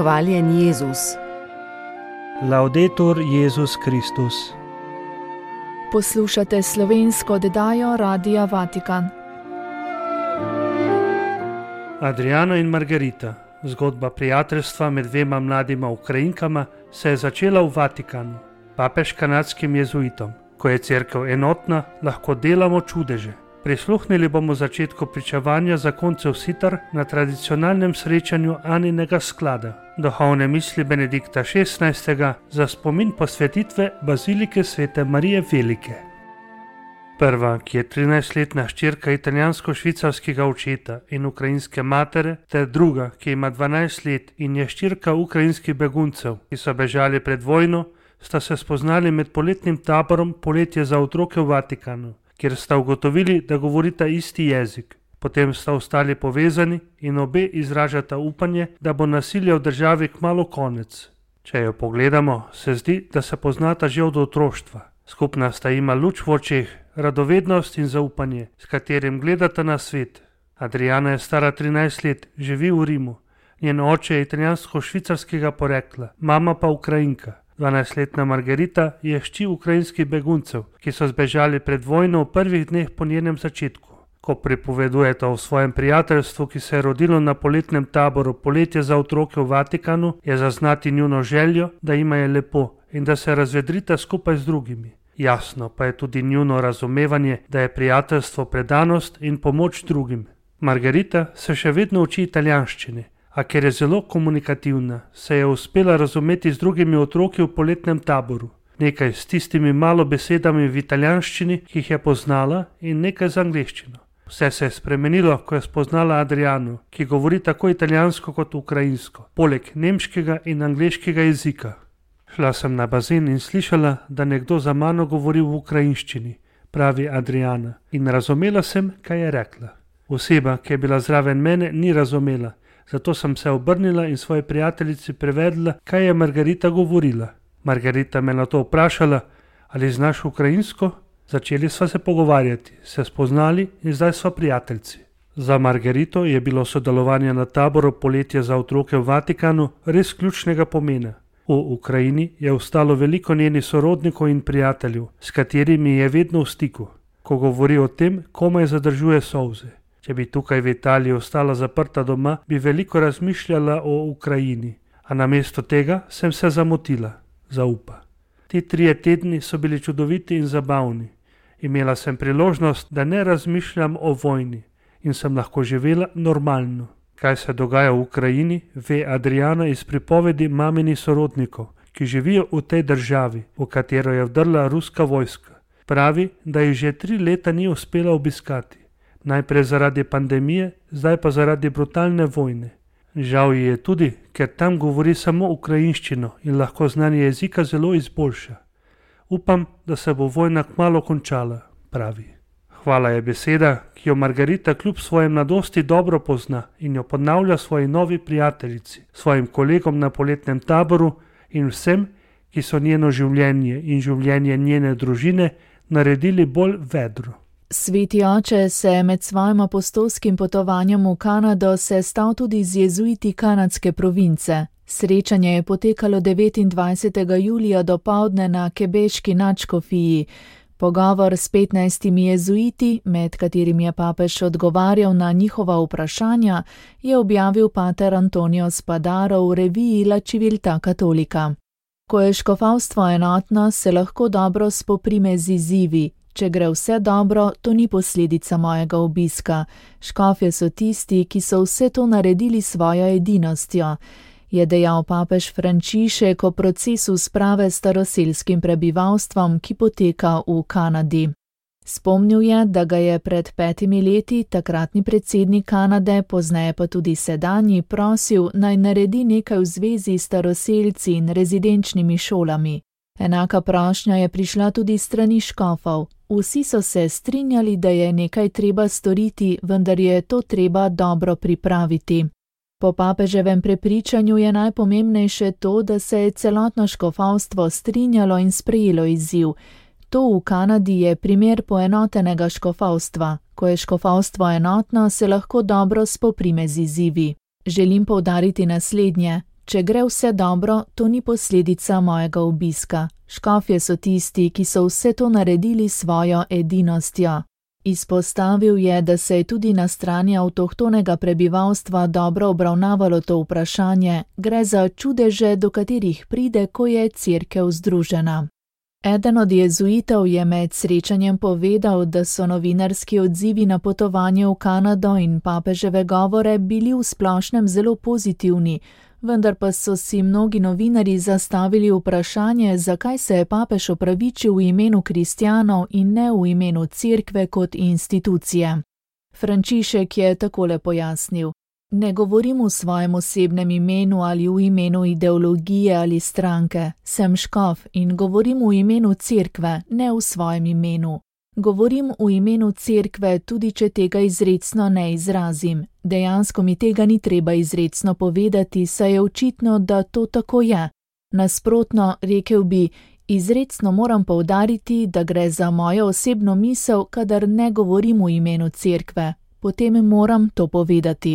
Hvaljen Jezus. Laudetur Jezus Kristus. Poslušate slovensko oddajo Radia Vatikan. Adriano in Margarita, zgodba prijateljstva med dvema mladima Ukrajinkama, se je začela v Vatikanu, papež kanadskim jezuitom. Ko je cerkev enotna, lahko delamo čudeže. Prisluhnili bomo začetku pričevanja zakoncev Sitar na tradicionalnem srečanju Aninega sklada, duhovne misli Benedikta XVI. Za spomin posvetitve bazilike Svete Marije Velike. Prva, ki je 13-letna hčerka italijansko-švicarskega očeta in ukrajinske matere, ter druga, ki ima 12 let in je hčerka ukrajinskih beguncev, ki so bežali pred vojno, sta se spoznali med poletnim taborom Poletje za otroke v Vatikanu, kjer sta ugotovili, da govorita isti jezik. Potem sta ostali povezani in obe izražata upanje, da bo nasilja v državi kmalu konec. Če jo pogledamo, se zdi, da se poznata že od otroštva. Skupna sta ima luč v očeh, radovednost in zaupanje, s katerim gledata na svet. Adriana je stara 13 let, živi v Rimu. Njen oče je italijansko-švicarskega porekla, mama pa Ukrajinka. 12-letna Margarita je hči ukrajinskih beguncev, ki so zbežali pred vojno v prvih dneh po njenem začetku. Ko pripovedujeta o svojem prijateljstvu, ki se je rodilo na poletnem taboru Poletje za otroke v Vatikanu, je zaznati njuno željo, da jima je lepo in da se razvedrita skupaj z drugimi. Jasno pa je tudi njuno razumevanje, da je prijateljstvo predanost in pomoč drugim. Margarita se še vedno uči italijanščine, a ker je zelo komunikativna, se je uspela razumeti z drugimi otroki v poletnem taboru. Nekaj s tistimi malo besedami v italijanščini, ki jih je poznala, in nekaj z angleščino. Vse se je spremenilo, ko je spoznala Adriano, ki govori tako italijansko kot ukrajinsko, poleg nemškega in angleškega jezika. Šla sem na bazen in slišala, da nekdo za mano govori v ukrajinščini, pravi Adriana, in razumela sem, kaj je rekla. Oseba, ki je bila zraven mene, ni razumela, zato sem se obrnila in svoji prijateljici prevedla, kaj je Margarita govorila. Margarita me na to vprašala, ali znaš ukrajinsko? Začeli sva se pogovarjati, se spoznali in zdaj sva prijateljci. Za Margarito je bilo sodelovanje na taboru Poletje za otroke v Vatikanu res ključnega pomena. V Ukrajini je ostalo veliko njenih sorodnikov in prijateljev, s katerimi je vedno v stiku. Ko govori o tem, komaj zadržuje solze. Če bi tukaj v Italiji ostala zaprta doma, bi veliko razmišljala o Ukrajini, a namesto tega sem se zamotila, zaupa. Ti 3 tedni so bili čudoviti in zabavni. Imela sem priložnost, da ne razmišljam o vojni in sem lahko živela normalno. Kaj se dogaja v Ukrajini, ve Adriana iz pripovedi maminih sorodnikov, ki živijo v tej državi, v katero je vdrla ruska vojska. Pravi, da jih že 3 leta ni uspela obiskati. Najprej zaradi pandemije, zdaj pa zaradi brutalne vojne. Žal ji je tudi, ker tam govori samo ukrajinščino in lahko znanje jezika zelo izboljša. Upam, da se bo vojna kmalu končala, pravi. Hvala je beseda, ki jo Margarita kljub svojem mladosti dobro pozna in jo ponavlja svoji novi prijateljici, svojim kolegom na poletnem taboru in vsem, ki so njeno življenje in življenje njene družine naredili bolj vedro. Sveti oče se je med svojim apostolskim potovanjem v Kanado sestal tudi z jezuiti kanadske province. Srečanje je potekalo 29. julija dopoldne na Quebeški nadškofiji. Pogovor s 15 jezuiti, med katerimi je papež odgovarjal na njihova vprašanja, je objavil pater Antonio Spadaro v reviji La Civiltà Cattolica. Ko je škofavstvo enotno, se lahko dobro spoprime z izzivi. Če gre vse dobro, to ni posledica mojega obiska. Škofje so tisti, ki so vse to naredili svojo edinostjo, je dejal papež Frančišek o procesu sprave s staroselskim prebivalstvom, ki poteka v Kanadi. Spomnil je, da ga je pred 5 leti takratni predsednik Kanade, pozneje pa tudi sedanji, prosil, naj naredi nekaj v zvezi s staroselci in rezidenčnimi šolami. Enaka prošnja je prišla tudi s strani škofov. Vsi so se strinjali, da je nekaj treba storiti, vendar je to treba dobro pripraviti. Po papeževem prepričanju je najpomembnejše to, da se je celotno škofovstvo strinjalo in sprejelo izziv. To v Kanadi je primer poenotenega škofovstva. Ko je škofovstvo enotno, se lahko dobro spoprime z izzivi. Želim poudariti naslednje. če gre vse dobro, to ni posledica mojega obiska. Škofje so tisti, ki so vse to naredili svojo edinostjo. Izpostavil je, da se je tudi na strani avtohtonega prebivalstva dobro obravnavalo to vprašanje, gre za čudeže, do katerih pride, ko je cerkev združena. Eden od jezuitov je med srečanjem povedal, da so novinarski odzivi na potovanje v Kanado in papeževe govore bili v splošnem zelo pozitivni, vendar pa so si mnogi novinarji zastavili vprašanje, zakaj se je papež opravičil v imenu kristjanov in ne v imenu cerkve kot institucije. Frančišek je takole pojasnil: Ne govorim v svojem osebnem imenu ali v imenu ideologije ali stranke, sem škof in govorim v imenu cerkve, ne v svojem imenu. Govorim v imenu cerkve, tudi če tega izrecno ne izrazim. Dejansko mi tega ni treba izrecno povedati, saj je očitno, da to tako je. Nasprotno, rekel bi, izrecno moram poudariti, da gre za mojo osebno misel, kadar ne govorim v imenu cerkve. Potem moram to povedati.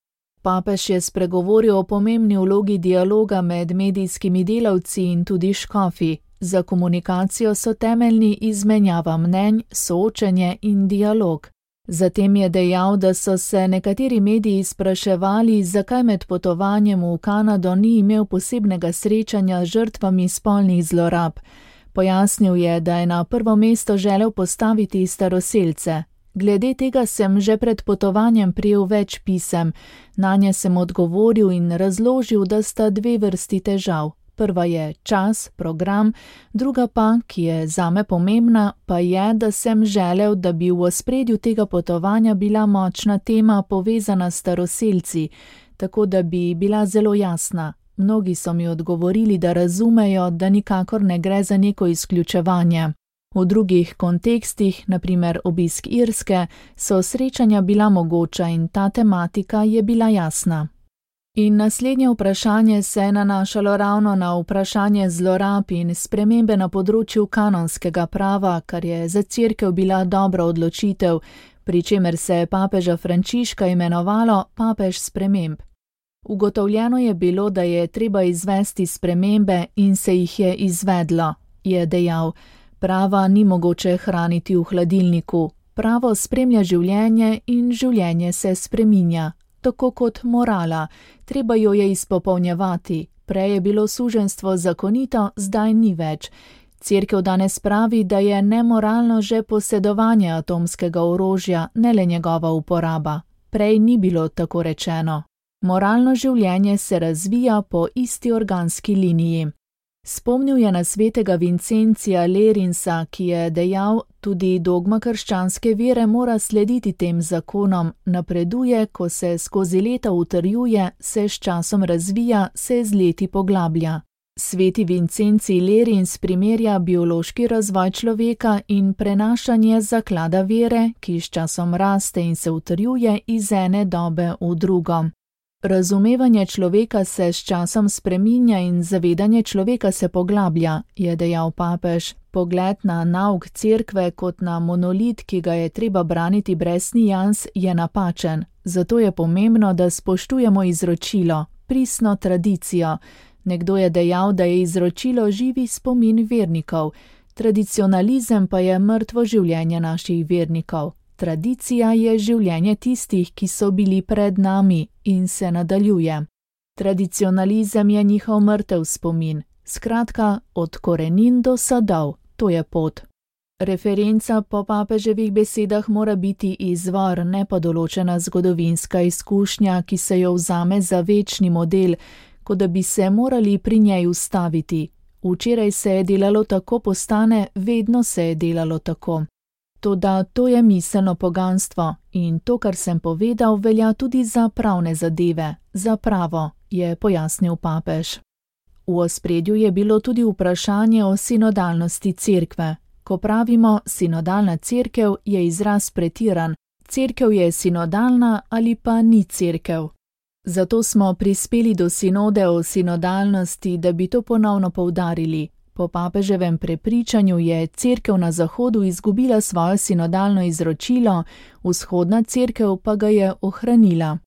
Papež je spregovoril o pomembni vlogi dialoga med medijskimi delavci in tudi škofi. Za komunikacijo so temeljni izmenjava mnenj, soočenje in dialog. Zatem je dejal, da so se nekateri mediji spraševali, zakaj med potovanjem v Kanado ni imel posebnega srečanja z žrtvami spolnih zlorab. Pojasnil je, da je na prvo mesto želel postaviti staroselce. Glede tega sem že pred potovanjem prejel več pisem. Nanje sem odgovoril in razložil, da sta dve vrsti težav. Prva je čas, program, druga pa, ki je zame pomembna, pa je, da sem želel, da bi v ospredju tega potovanja bila močna tema povezana s staroselci, tako da bi bila zelo jasna. Mnogi so mi odgovorili, da razumejo, da nikakor ne gre za neko izključevanje. V drugih kontekstih, na primer obisk Irske, so srečanja bila mogoča in ta tematika je bila jasna. In naslednje vprašanje se je nanašalo ravno na vprašanje zlorab in spremembe na področju kanonskega prava, kar je za cerkev bila dobra odločitev, pri čemer se je papeža Frančiška imenovalo papež sprememb. Ugotovljeno je bilo, da je treba izvesti spremembe in se jih je izvedlo, je dejal. Prava ni mogoče hraniti v hladilniku. Pravo spremlja življenje in življenje se spreminja. Tako kot morala, treba jo je izpopolnjevati. Prej je bilo suženjstvo zakonito, zdaj ni več. Cerkev danes pravi, da je nemoralno že posedovanje atomskega orožja, ne le njegova uporaba. Prej ni bilo tako rečeno. Moralno življenje se razvija po isti organski liniji. Spomnil je na svetega Vincencija Lerinsa, ki je dejal, tudi dogma krščanske vere mora slediti tem zakonom, napreduje, ko se skozi leta utrjuje, se s časom razvija, se z leti poglablja. Sveti Vincencij Lerins primerja biološki razvoj človeka in prenašanje zaklada vere, ki s časom raste in se utrjuje iz ene dobe v drugo. Razumevanje človeka se s časom spreminja in zavedanje človeka se poglablja, je dejal papež. Pogled na nauk cerkve kot na monolit, ki ga je treba braniti brez nijans, je napačen. Zato je pomembno, da spoštujemo izročilo, pristno tradicijo. Nekdo je dejal, da je izročilo živi spomin vernikov. Tradicionalizem pa je mrtvo življenje naših vernikov. Tradicija je življenje tistih, ki so bili pred nami in se nadaljuje. Tradicionalizem je njihov mrtev spomin. Skratka, od korenin do sadov, to je pot. Referenca po papeževih besedah mora biti izvor, ne pa določena zgodovinska izkušnja, ki se jo vzame za večni model, kot da bi se morali pri njej ustaviti. Včeraj se je delalo tako, postane, vedno se je delalo tako. Toda to je miselno poganstvo in to, kar sem povedal, velja tudi za pravne zadeve, za pravo, je pojasnil papež. V ospredju je bilo tudi vprašanje o sinodalnosti cerkve. Ko pravimo sinodalna cerkev, je izraz pretiran. Cerkev je sinodalna ali pa ni cerkev. Zato smo prispeli do sinode o sinodalnosti, da bi to ponovno poudarili. Po papeževem prepričanju je cerkev na Zahodu izgubila svojo sinodalno izročilo, vzhodna cerkev pa ga je ohranila.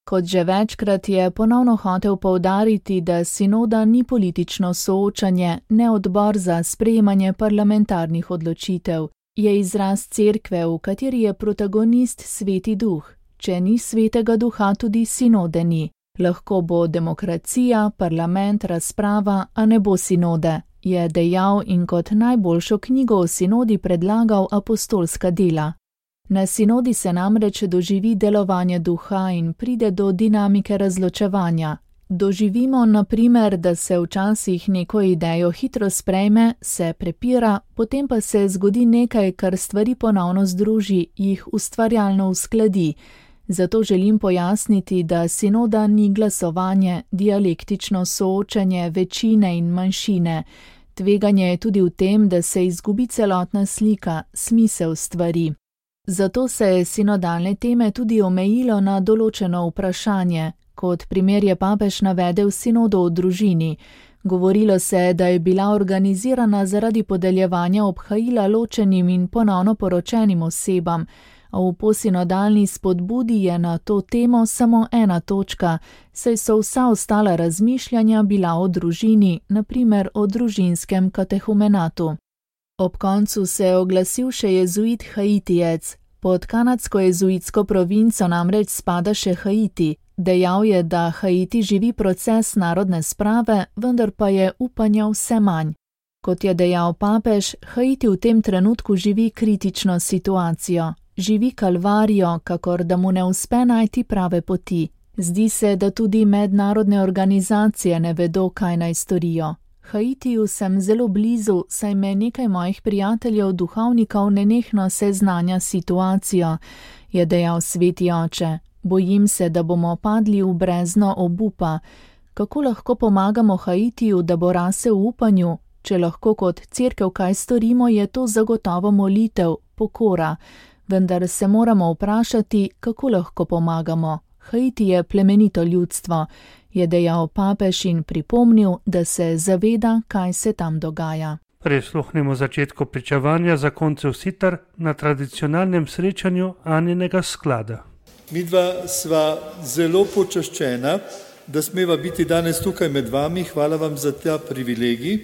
Kot že večkrat je ponovno hotel poudariti, da sinoda ni politično soočanje, ne odbor za sprejemanje parlamentarnih odločitev. Je izraz cerkve, v kateri je protagonist Sveti Duh. Če ni Svetega Duha, tudi sinode ni. Lahko bo demokracija, parlament, razprava, a ne bo sinode, je dejal in kot najboljšo knjigo o sinodi predlagal apostolska dela. Na sinodi se namreč doživi delovanje duha in pride do dinamike razločevanja. Doživimo, na primer, da se včasih neko idejo hitro sprejme, se prepira, potem pa se zgodi nekaj, kar stvari ponovno združi, jih ustvarjalno uskladi. Zato želim pojasniti, da sinoda ni glasovanje, dialektično soočenje večine in manjšine. Tveganje je tudi v tem, da se izgubi celotna slika, smisel stvari. Zato se je sinodalne teme tudi omejilo na določeno vprašanje. Kot primer je papež navedel sinodo o družini. Govorilo se, da je bila organizirana zaradi podeljevanja obhajila ločenim in ponovno poročenim osebam, a v posinodalni spodbudi je na to temo samo ena točka, saj so vsa ostala razmišljanja bila o družini, na primer o družinskem katehumenatu. Ob koncu se je oglasil še jezuit Haitijec. Pod kanadsko jezuitsko provinco namreč spada še Haiti. Dejal je, da Haiti živi proces narodne sprave, vendar pa je upanja vse manj. Kot je dejal papež, Haiti v tem trenutku živi kritično situacijo. Živi kalvarijo, kakor da mu ne uspe najti prave poti. Zdi se, da tudi mednarodne organizacije ne vedo, kaj naj storijo. Haitiju sem zelo blizu, saj me nekaj mojih prijateljev duhovnikov nenehno seznanja situacijo, je dejal sveti oče. Bojim se, da bomo padli v brezno obupa. Kako lahko pomagamo Haitiju, da bo rasel v upanju? Če lahko kot cerkev kaj storimo, je to zagotovo molitev, pokora. Vendar se moramo vprašati, kako lahko pomagamo. Haiti je plemenito ljudstvo, je dejal papež in pripomnil, da se zaveda, kaj se tam dogaja. Prisluhnimo začetku pričevanja zakoncev Sitar na tradicionalnem srečanju Aninega sklada. Midva sva zelo počaščena, da smeva biti danes tukaj med vami. Hvala vam za ta privilegij.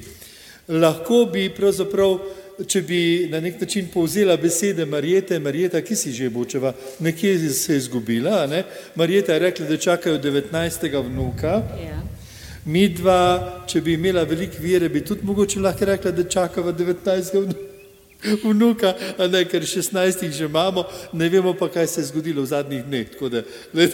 Lahko bi pravzaprav, če bi na nek način povzela besede Marjete. Marjeta, ki si že bočeva, nekje se je izgubila, ne? Marjeta je rekla, da čakajo 19. vnuka. Ja. Midva, če bi imela veliko vere, bi tudi mogoče lahko rekla, da čakava 19. vnuka, a ne, ker 16 že imamo, ne vemo pa, kaj se je zgodilo v zadnjih dneh, tako da,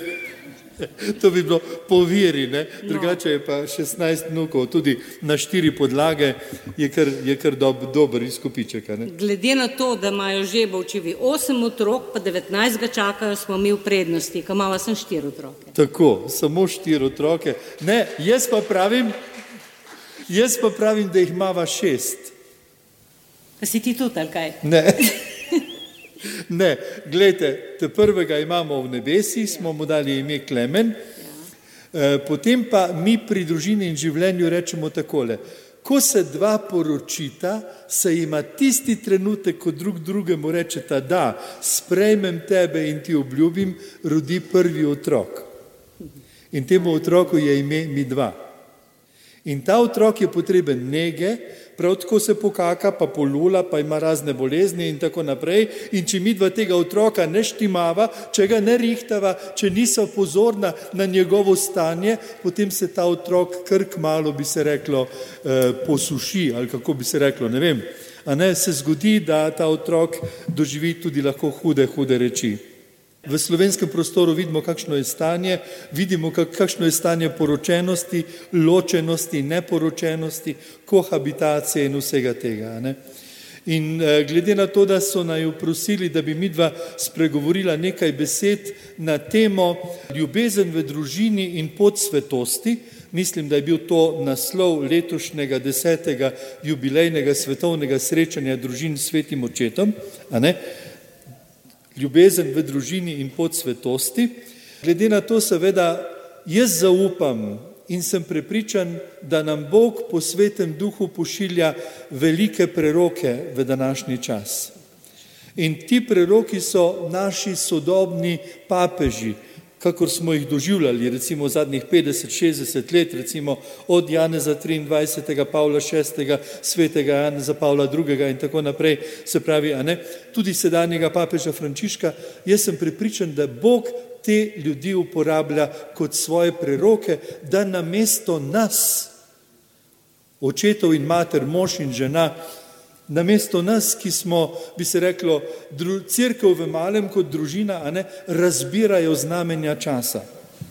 to bi bilo po veri, ne, drugače je pa 16 vnukov, tudi na 4 podlage je kar dober izkupiček, ne. Glede na to, da imajo Žebovčevi 8 otrok, pa 19 ga čakajo, smo mi v prednosti, ko imamo sem 4 otroke. Tako, samo 4 otroke. Ne, jaz pa pravim, da jih imava 6. Pa si ti tudi, ali kaj? Ne, gledajte, te prvega imamo v nebesi, smo mu dali ime Klemen, potem pa mi pri družini in življenju rečemo takole, ko se 2 poročita, se ima tisti trenutek, ko drug drugemu rečeta, da sprejmem tebe in ti obljubim, rodi prvi otrok. In temu otroku je ime Midva. In ta otrok je potreben nege, prav tako se pokaka, pa polula, pa ima razne bolezni in tako naprej. In če midva tega otroka ne štimava, če ga ne rihtava, če niso pozorna na njegovo stanje, potem se ta otrok kar kmalu, bi se reklo, posuši, ali kako bi se reklo, ne vem. A ne, se zgodi, da ta otrok doživi tudi lahko hude reči. V slovenskem prostoru vidimo, kakšno je stanje, vidimo, kakšno je stanje poročenosti, ločenosti, neporočenosti, kohabitacije in vsega tega. Ne? In glede na to, da so naju prosili, da bi midva spregovorila nekaj besed na temo ljubezen v družini in pot svetosti, mislim, da je bil to naslov letošnjega 10. jubilejnega svetovnega srečanja družin s svetim očetom, a ne? Ljubezen v družini in pot svetosti. Glede na to seveda jaz zaupam in sem prepričan, da nam Bog po svetem duhu pošilja velike preroke v današnji čas. In ti preroki so naši sodobni papeži, kakor smo jih doživljali, recimo zadnjih 50-60 let, recimo od Janeza 23., Pavla VI., svetega Janeza Pavla II. In tako naprej, se pravi, tudi sedanjega papeža Frančiška, jaz sem prepričan, da Bog te ljudi uporablja kot svoje preroke, da namesto nas, očetov in mater, mož in žena, namesto nas, ki smo, bi se reklo, cerkev v malem kot družina, razbirajo znamenja časa.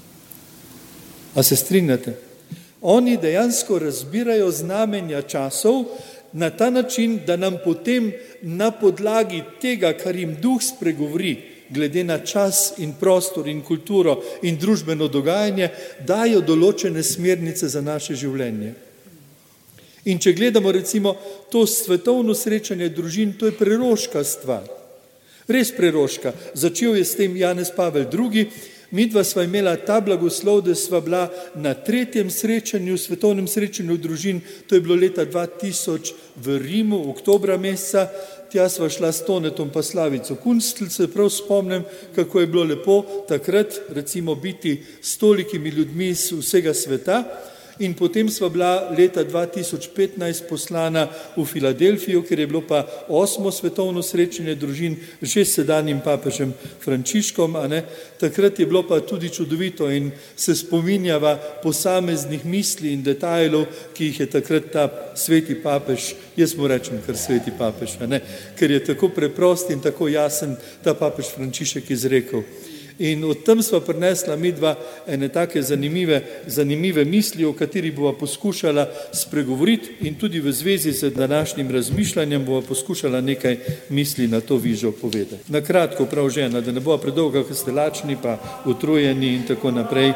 A se strinjate? Oni dejansko razbirajo znamenja časov na ta način, da nam potem na podlagi tega, kar jim Duh spregovori, glede na čas in prostor in kulturo in družbeno dogajanje, dajo določene smernice za naše življenje. In če gledamo recimo to svetovno srečanje družin, to je preroška stvar. Res preroška. Začel je s tem Janez Pavel II. Midva sva imela ta blagoslov, da sva bila na 3. srečanju, svetovnem srečanju družin, to je bilo leta 2000 v Rimu, oktobra meseca. Tja sva šla s Tonetom pa Slavico Kunstl, se prav spomnim, kako je bilo lepo takrat recimo biti s tolikimi ljudmi iz vsega sveta. In potem sva bila leta 2015 poslana v Filadelfijo, ker je bilo pa 8. svetovno srečanje družin že s sedanjim papežem Frančiškom. Takrat je bilo pa tudi čudovito in se spominjava posameznih misli in detajlov, ki jih je takrat ta sveti papež, jaz mu rečem kar sveti papež, ker je tako preprost in tako jasen ta papež Frančišek izrekel. In od tam sva prinesla midva ene take zanimive misli, o kateri bova poskušala spregovoriti in tudi v zvezi z današnjim razmišljanjem bova poskušala nekaj misli na to vižo povedati. Na kratko, prav žena, da ne bova predolga, ker ste lačni pa utrujeni in tako naprej.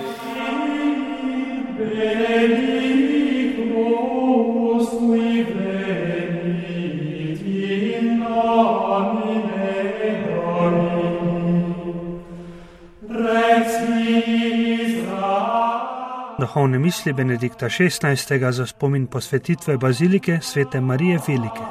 Duhovne misli Benedikta XVI. Za spomin posvetitve bazilike Svete Marije Velike.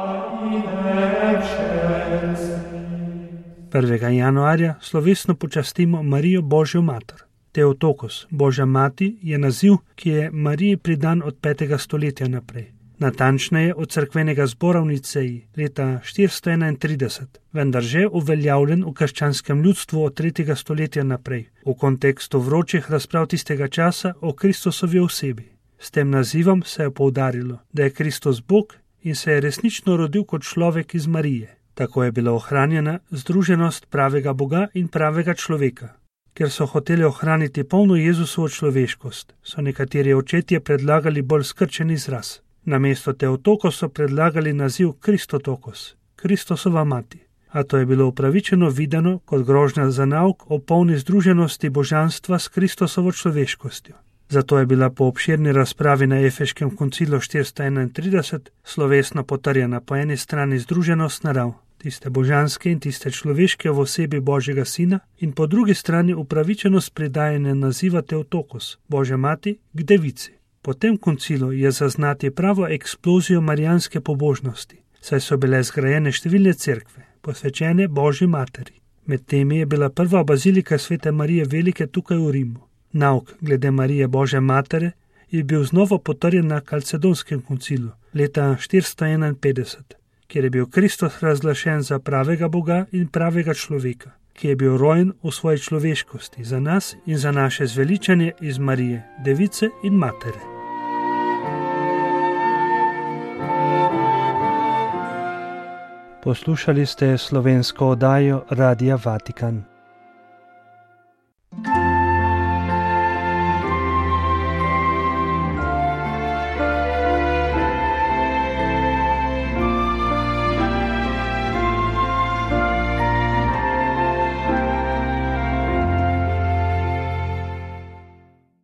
1. januarja slovesno počastimo Marijo Božjo mater. Theotokos, Božja mati, je naziv, ki je Mariji pridan od 5. stoletja naprej. Natančneje od cerkvenega zbora v Niceji leta 431, vendar že uveljavljen v krščanskem ljudstvu od 3. stoletja naprej, v kontekstu vročih razprav tistega časa o Kristusovi osebi. S tem nazivom se je poudarilo, da je Kristus Bog in se je resnično rodil kot človek iz Marije. Tako je bila ohranjena združenost pravega Boga in pravega človeka. Ker so hoteli ohraniti polno Jezusovo človeškost, so nekateri očetje predlagali bolj skrčen izraz. Namesto Theotokos so predlagali naziv Kristotokos, Kristusova mati, a to je bilo upravičeno videno kot grožnja za nauk o polni združenosti božanstva s Kristusovo človeškostjo. Zato je bila po obširni razpravi na Efeškem koncilu 431 slovesno potrjena po eni strani združenost narav, tiste božanske in tiste človeške v osebi Božjega Sina, in po drugi strani upravičenost pridajanja naziva Theotokos, Božja mati, k devici. Po tem koncilu je zaznati pravo eksplozijo marijanske pobožnosti, saj so bile zgrajene številne cerkve, posvečene Božji materi. Med temi je bila prva bazilika Svete Marije Velike tukaj v Rimu. Nauk glede Marije Božje matere je bil znova potrjen na Kalcedonskem koncilu leta 451, kjer je bil Kristus razglašen za pravega Boga in pravega človeka, ki je bil rojen v svoji človeškosti za nas in za naše zveličanje iz Marije, device in matere. Poslušali ste slovensko oddajo Radia Vatikan.